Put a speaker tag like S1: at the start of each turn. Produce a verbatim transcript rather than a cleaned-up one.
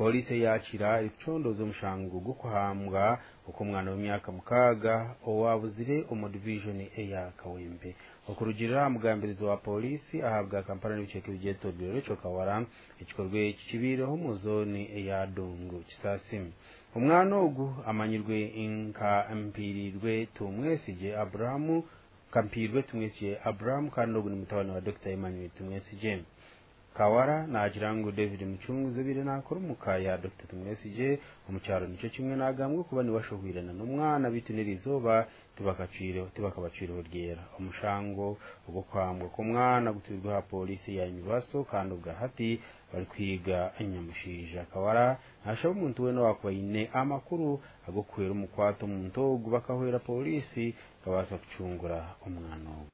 S1: polisi yakira icondozo mushango gukuhambwa uko mwana w'imyaka mukaga owabuzire omu division ya Kawembe okurugirira mugambirizo wa polisi ahabwa kampala n'ibiceke bigetodero cyo Kawara ikikorwe kibireho mu zone ya Dongo Kisasim umwana ogu amanyirwe inka ampirirwe tumwesije Abrahamu kampirwe tumwesije Abrahamu kandi ogu ni mutabana wa Dr Emmanuel tumwesije Kawara na Ajirango David Muchunguze bire nakora mukaya Dr Tumwesije umucyaro nico kimwe nagambwe kuba ni washohwirana n'umwana bitunirizoba tubakacire tubakabacire ryera umushango ugo kwambwa ko mwana gutwirwa polisi ya Nyubaso kandi ubwa hati bari kwiga anyamushija Kawara ashaba umuntu we no wakwaine amakuru agokwera umukwato mu ntogo bakahwera polisi kabasa kucungura umwana